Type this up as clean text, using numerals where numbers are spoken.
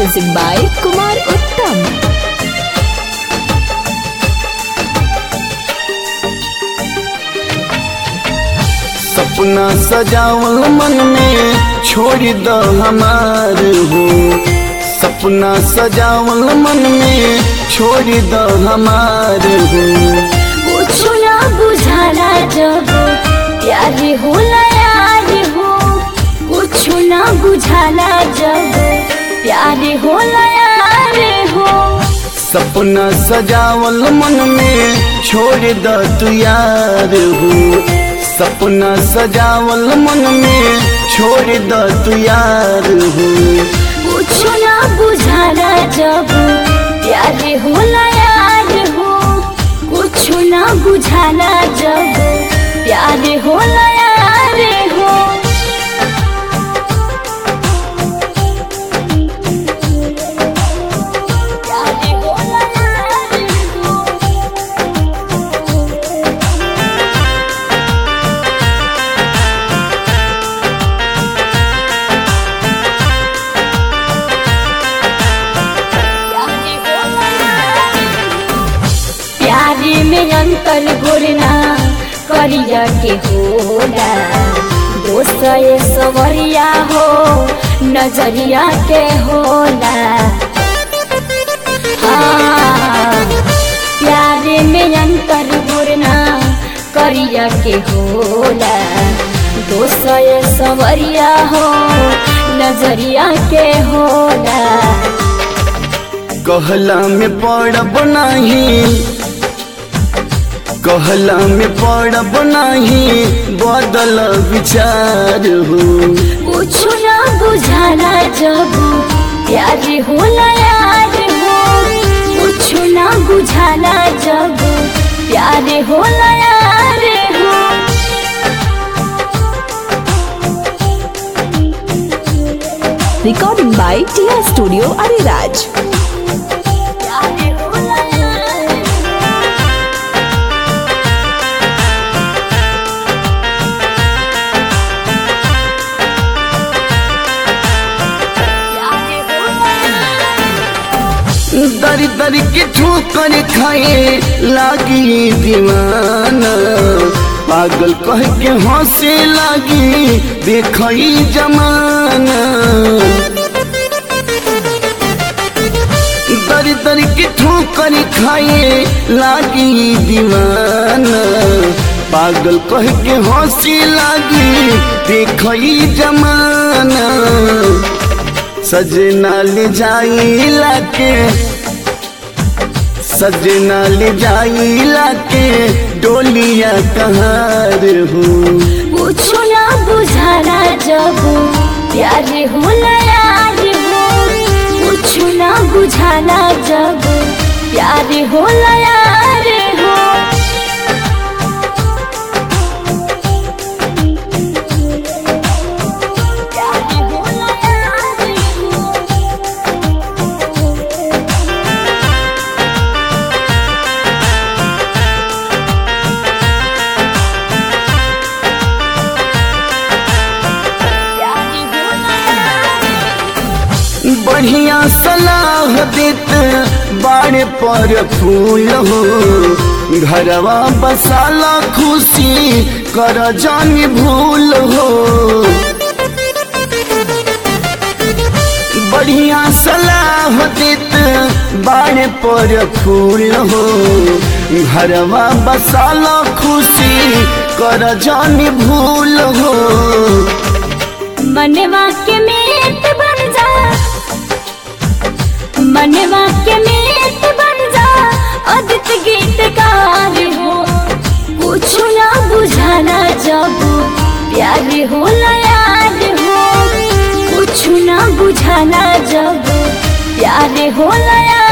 Music by Kumar Uttam. सपना सजावल मन में छोड़ दो हमार हो। सपना सजावल मन में छोड़ दो हमार हो। कुछ ना बुझाला जब प्यार होला यार हो। कुछ ना बुझाला जब प्यार होला यार हो। सपना सजावल मन में छोड़ दो तू यार हो। सपना सजावल मन में छोड़ दो तू यार हो। कुछ ना बुझाला जब प्यार होला यार हो। कुछ ना बुझाला जब प्यार होला यार हो। प्यार होला यार हो। प्यारे में अंतर घुरना करिया के होला। दोस्त ये सवरिया हो नजरिया के होला। हाँ, प्यारे में अंतर घुरना करिया के होला। दोस्त ये सवरिया हो नजरिया के होला। कहला में पड़ब नाही, कहला में पड़ब नाही, बदल विचार हो। कुछ ना बुझाला जब प्यार होला यार हो। कुछ ना बुझाला जब प्यार होला यार हो। Recording by TR Studio Ariraj. प्यार होला यार हो। प्यार होला यार हो। दर दर के ठोकर खाए लागी दीवाना। पागल कह के हंसे लागी देखई जमाना। दर दर के ठोकर खाए लागी दीवाना। पागल कह के हंसे लागी देखई जमाना। सजना ले जाइला के, सजना ले जाइला के डोलिया कहार हो। कुछ ना बुझाला जब प्यार होला यार हो। कुछ ना बुझाला जब प्यार होला यार हो। प्यार होला यार हो। बढ़िया सलाह देत बाड़े पर फूल हो। घरवा बसाला खुशी कर जानी भूल हो। बढ़िया सलाह देत बाड़े पर फूल हो। घरवा बसाला खुशी कर जानी भूल हो। मनवा के मीत बन जा, मनवा के मीत बन जा, अदित गीतकार हो। कुछ ना बुझाना जब प्यार होला यार हो। कुछ ना बुझाना जब प्यार होला यार